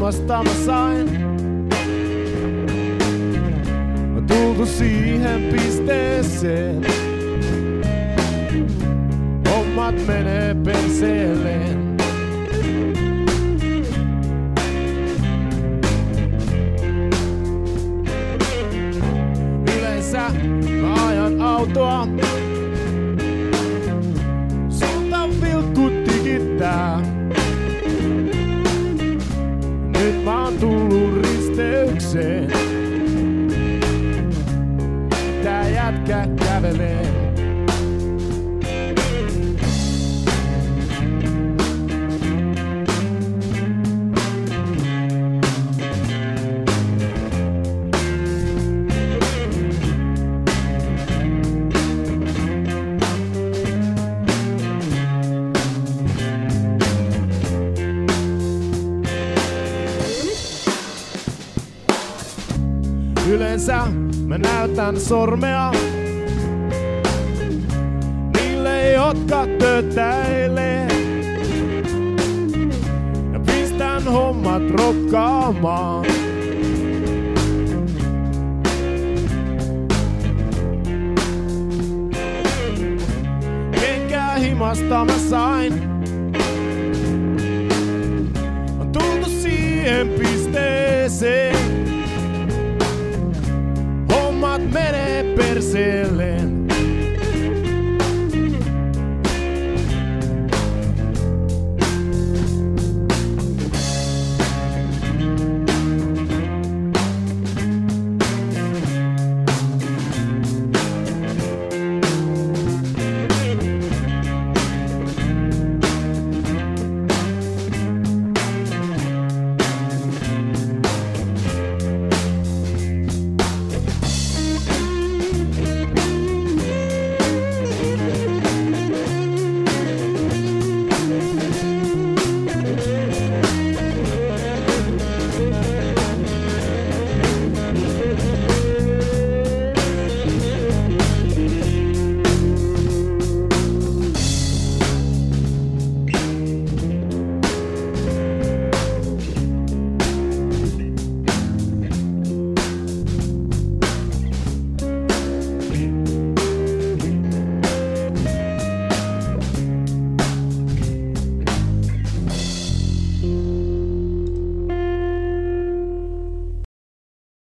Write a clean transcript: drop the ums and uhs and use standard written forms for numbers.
himasta mä sain. Mä tultu siihen pisteeseen. Hommat menee perseelleen. Yleensä mä ajan autoa. Sulta vilkkut tikittää. Nyt mä oon tullut risteykseen. Tää jätkä kävelee. Yleensä mä näytän sormea niille, jotka töötäilee. Ja pistän hommat rokkaamaan. Kenkää himasta mä sain. On tultu siihen pisteeseen.